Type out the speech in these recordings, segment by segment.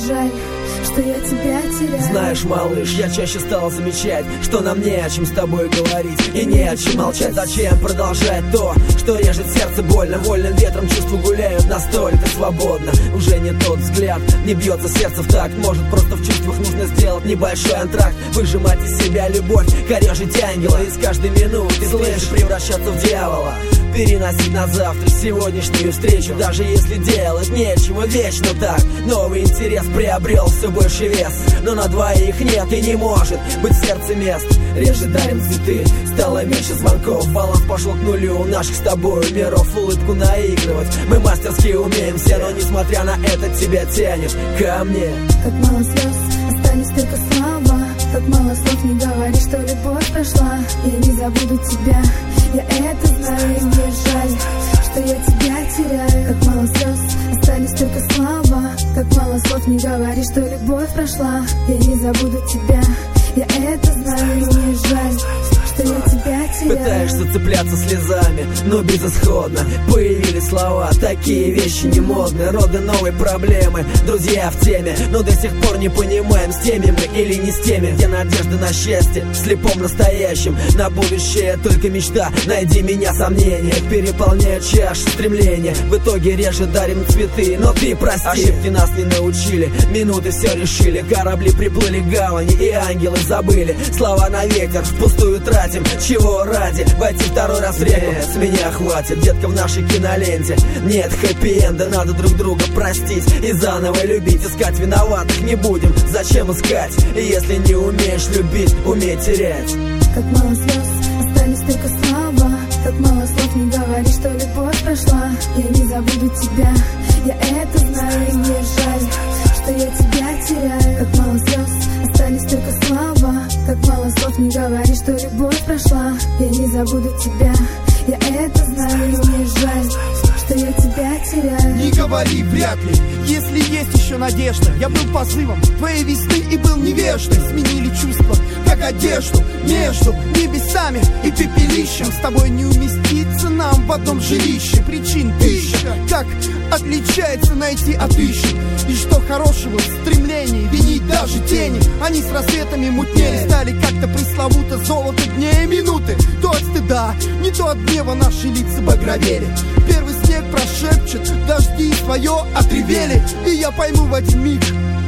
жаль, что я тебя теряю. Знаешь, малыш, я чаще стал замечать, что нам не о чем с тобой говорить и не о чем молчать. Зачем продолжать то, что режет сердце больно? Вольным ветром чувства гуляют настолько свободно. Уже не тот взгляд, не бьется сердце в такт. Может, просто в чувствах нужно сделать небольшой антракт. Выжимать из себя любовь, корежить ангела. И с каждой минуты слышишь превращаться в дьявола. Переносить на завтра сегодняшнюю встречу. Даже если делать нечего, вечно так. Новый интерес приобрел все больше вес. Но на двоих нет и не может быть в сердце мест. Реже дарим цветы, стало меньше звонков. Баланс пошел к нулю у наших с тобой миров. Улыбку наигрывать мы мастерски умеем все. Но несмотря на это тебя тянет ко мне. Как мало слез, остались только слова. Как мало слов, не говори, что любовь прошла. Я не забуду тебя, я это знаю. И мне жаль, что я тебя теряю. Как мало слез, остались только слова. Как мало слов, не говори, что любовь прошла. Я не забуду тебя, я это знаю. И мне жаль, что я тебя теряю. Пытаешься цепляться слезами, но безысходно. Появились слова, такие вещи не модны. Роды новой проблемы, друзья в теме. Но до сих пор не понимаем, с теми мы или не с теми. Где надежда на счастье, в слепом настоящем. На будущее только мечта, найди меня сомнения. Переполняют чашу стремления. В итоге реже дарим цветы, но ты прости. Ошибки нас не научили, минуты все решили. Корабли приплыли к гавани и ангелы забыли. Слова на ветер, впустую тратим. Чего ради? Войти второй раз в реку. С меня хватит, детка, в нашей киноленте нет хэппи-энда, надо друг друга простить и заново любить. Искать виноватых не будем, зачем искать? Если не умеешь любить, умей терять. Как мало слез, остались только слова. Как мало слов, не говори, что любовь прошла. Я не забуду тебя, я это знаю. И мне жаль, что я тебя теряю. Как мало слез, остались только слова. Как мало слов, не говори, что любовь прошла. Я не забуду тебя, я это знаю. И мне жаль, что я тебя теряю. Не говори вряд ли, если есть еще надежда. Я был позывом твоей весны и был невеждой. Сменили чувства, как одежду, между небесами и пепелищем. С тобой не уместиться нам в одном жилище. Причин тысяча, как отличается найти отыщем. И что хорошего в стремлении винить даже тени. Они с рассветами мутнели, стали как-то пресловуто золото дней и минуты. То от стыда, не то от гнева наши лица багровели. Первый снег прошепчет, дожди свое отревели. И я пойму в один миг,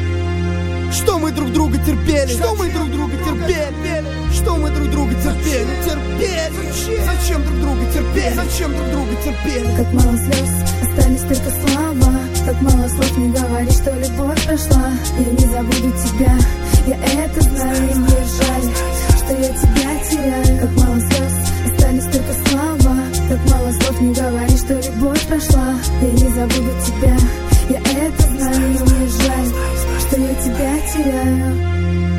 что мы друг друга терпели. Что мы друг друга терпели. Что мы друг друга терпели. Терпели. Зачем друг друга терпели? Зачем друг друга терпели? Как мало слез, остались только слова. Как мало слов, не говори, что любовь прошла. Я не забуду тебя, я это знаю. И мне жаль, что я тебя теряю. Как мало слез, остались только слова. Как мало слов, не говори, что любовь прошла. Я не забуду тебя, я это знаю. И мне жаль, что я тебя теряю.